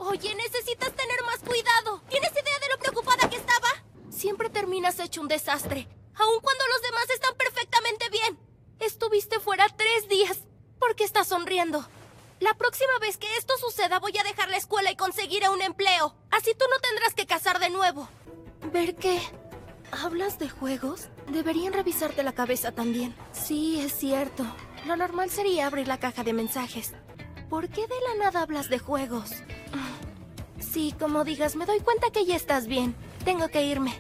Oye, necesitas tener más cuidado. ¿Tienes idea de lo preocupada que estaba? Siempre terminas hecho un desastre, aun cuando los demás están perfectamente bien. Estuviste fuera 3 días. ¿Por qué estás sonriendo? La próxima vez que esto suceda voy a dejar la escuela y conseguiré un empleo. Así tú no tendrás que casar de nuevo. ¿Ver qué? ¿Hablas de juegos? Deberían revisarte la cabeza también. Sí, es cierto. Lo normal sería abrir la caja de mensajes. ¿Por qué de la nada hablas de juegos? Sí, como digas, me doy cuenta que ya estás bien. Tengo que irme.